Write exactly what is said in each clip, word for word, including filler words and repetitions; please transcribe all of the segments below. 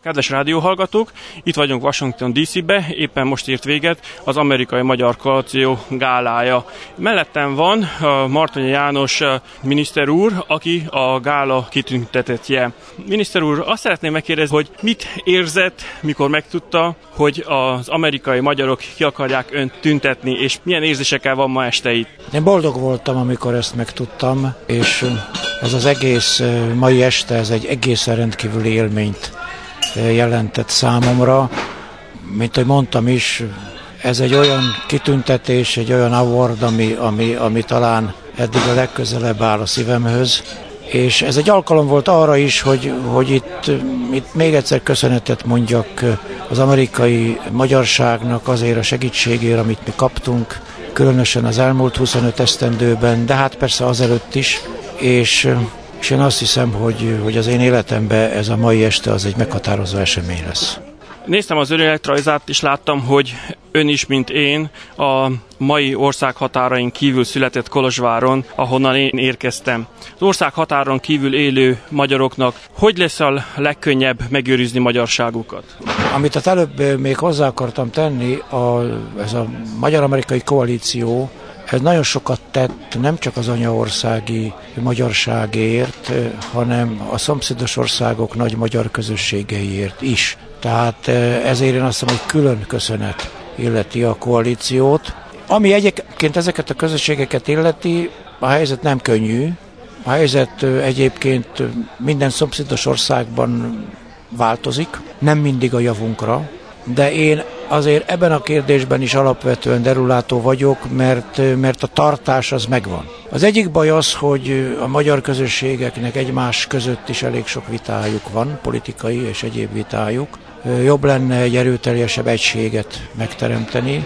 Kedves rádióhallgatók, itt vagyunk Washington dé cé-be, éppen most ért véget az Amerikai-Magyar Koalíció gálája. Mellettem van Martonyi János miniszter úr, aki a gála kitüntetettje. Miniszter úr, azt szeretném megkérdezni, hogy mit érzett, mikor megtudta, hogy az amerikai magyarok ki akarják önt tüntetni, és milyen érzésekkel van ma este itt? Én boldog voltam, amikor ezt megtudtam, és ez az egész mai este, ez egy egészen rendkívüli élményt jelentett számomra. Mint ahogy mondtam is, ez egy olyan kitüntetés, egy olyan award, ami, ami, ami talán eddig a legközelebb áll a szívemhöz. És ez egy alkalom volt arra is, hogy, hogy itt, itt még egyszer köszönetet mondjak az amerikai magyarságnak azért a segítségért, amit mi kaptunk, különösen az elmúlt huszonöt esztendőben, de hát persze azelőtt is, és, és én azt hiszem, hogy, hogy az én életemben ez a mai este az egy meghatározó esemény lesz. Néztem az önéletrajzát, és láttam, hogy ön is, mint én, a mai ország határain kívül született Kolozsváron, ahonnan én érkeztem. Az ország határon kívül élő magyaroknak hogy lesz a legkönnyebb megőrizni magyarságukat? Amit az előbb még hozzá akartam tenni, a, ez a Magyar-Amerikai Koalíció, ez nagyon sokat tett nem csak az anyaországi magyarságért, hanem a szomszédos országok nagy magyar közösségeiért is. Tehát ezért én azt hiszem, hogy külön köszönet illeti a koalíciót. Ami egyébként ezeket a közösségeket illeti, a helyzet nem könnyű. A helyzet egyébként minden szomszédos országban változik, nem mindig a javunkra, de én azért ebben a kérdésben is alapvetően derülátó vagyok, mert, mert a tartás az megvan. Az egyik baj az, hogy a magyar közösségeknek egymás között is elég sok vitájuk van, politikai és egyéb vitájuk. Jobb lenne egy erőteljesebb egységet megteremteni,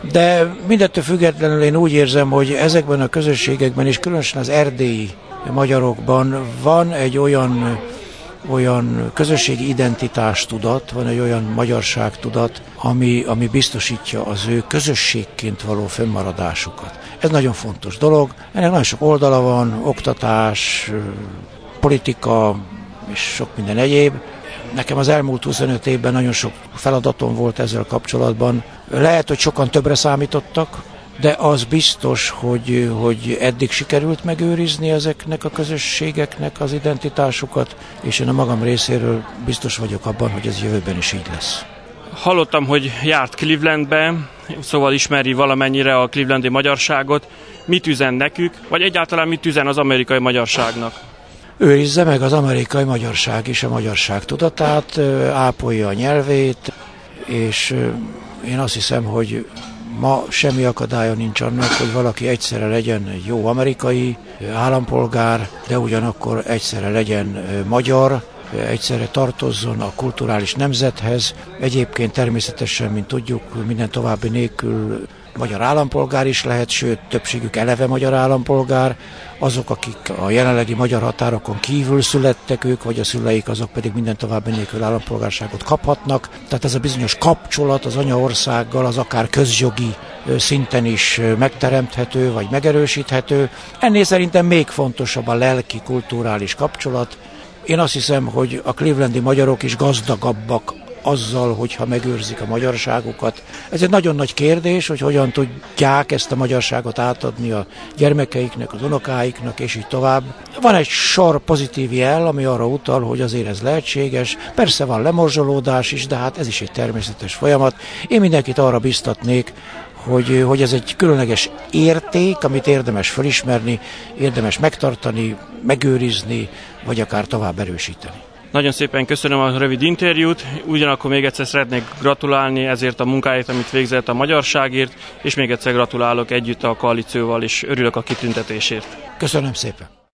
de mindettől függetlenül én úgy érzem, hogy ezekben a közösségekben és különösen az erdélyi magyarokban van egy olyan olyan közösségi identitástudat, van egy olyan magyarságtudat, ami, ami biztosítja az ő közösségként való fönnmaradásukat. Ez nagyon fontos dolog, ennek nagyon sok oldala van, oktatás, politika és sok minden egyéb. Nekem az elmúlt huszonöt évben nagyon sok feladatom volt ezzel kapcsolatban. Lehet, hogy sokan többre számítottak, de az biztos, hogy, hogy eddig sikerült megőrizni ezeknek a közösségeknek az identitásukat, és én a magam részéről biztos vagyok abban, hogy ez jövőben is így lesz. Hallottam, hogy járt Clevelandbe, szóval ismeri valamennyire a clevelandi magyarságot. Mit üzen nekük, vagy egyáltalán mit üzen az amerikai magyarságnak? Őrizze meg az amerikai magyarság is a magyarság tudatát, ápolja a nyelvét, és én azt hiszem, hogy ma semmi akadálya nincs annak, hogy valaki egyszerre legyen egy jó amerikai állampolgár, de ugyanakkor egyszerre legyen magyar, egyszerre tartozzon a kulturális nemzethez. Egyébként természetesen, mint tudjuk, minden további nélkül magyar állampolgár is lehet, sőt, többségük eleve magyar állampolgár. Azok, akik a jelenlegi magyar határokon kívül születtek ők, vagy a szüleik, azok pedig minden további nélkül állampolgárságot kaphatnak. Tehát ez a bizonyos kapcsolat az anyaországgal, az akár közjogi szinten is megteremthető, vagy megerősíthető. Ennél szerintem még fontosabb a lelki, kulturális kapcsolat. Én azt hiszem, hogy a clevelandi magyarok is gazdagabbak azzal, hogyha megőrzik a magyarságukat. Ez egy nagyon nagy kérdés, hogy hogyan tudják ezt a magyarságot átadni a gyermekeiknek, az unokáiknak, és így tovább. Van egy sor pozitív jel, ami arra utal, hogy azért ez lehetséges. Persze van lemorzsolódás is, de hát ez is egy természetes folyamat. Én mindenkit arra biztatnék, hogy, hogy ez egy különleges érték, amit érdemes felismerni, érdemes megtartani, megőrizni, vagy akár tovább erősíteni. Nagyon szépen köszönöm a rövid interjút, ugyanakkor még egyszer szeretnék gratulálni ezért a munkáért, amit végzett a magyarságért, és még egyszer gratulálok együtt a koalícióval, és örülök a kitüntetésért. Köszönöm szépen!